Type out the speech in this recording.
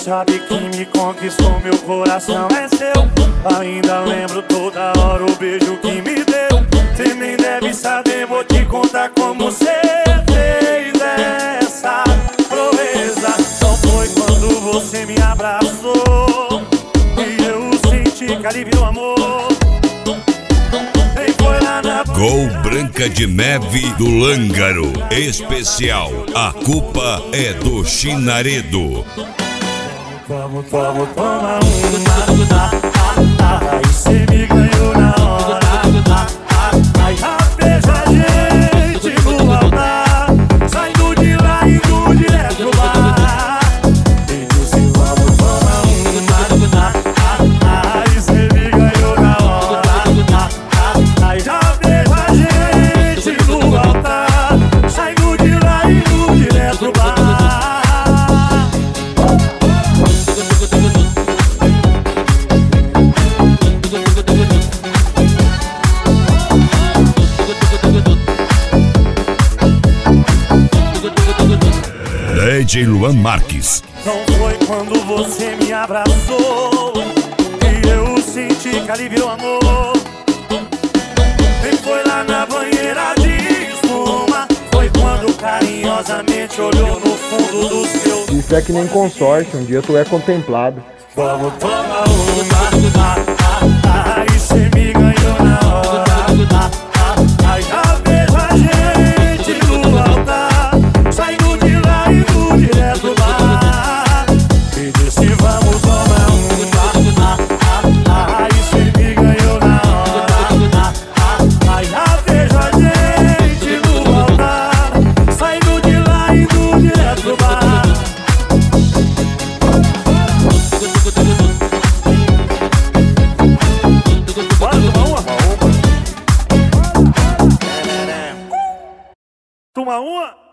sabe que me conquistou, meu coração é seu. Ainda lembro toda hora o beijo que me deu. Cê nem deve saber, vou te contar como cê fez essa proeza. Não foi quando você me abraçou e eu senti que alívio o amor. Nem foi lá na Gol Branca de Neve do Lângaro. Especial, a culpa é do Chinaredo. Vamos tomar uma. Aí cê me ganhou na hora. Aí rapaz a gente no altar, saindo de lá e indo direto pro bar. E disse vamos tomar uma. Aí cê me ganhou na hora. Aí rapaz a gente no altar, saindo de lá e indo direto pro bar. DJ Luan Marques. Não foi quando você me abraçou que eu senti que aliviou o amor. Nem foi lá na banheira de espuma, foi quando carinhosamente olhou no fundo dos teus. Isso é que nem consórcio, um dia tu é contemplado. Vamos tomar uma. Aí cê me ganhou na hora. Aí já vejo a gente no altar, saindo de lá e indo direto pro bar. E disse vamos tomar uma. Aí cê me ganhou na hora. Aí já vejo a gente no altar, saindo de lá e indo direto pro bar. Bora tomar uma? Toma uma?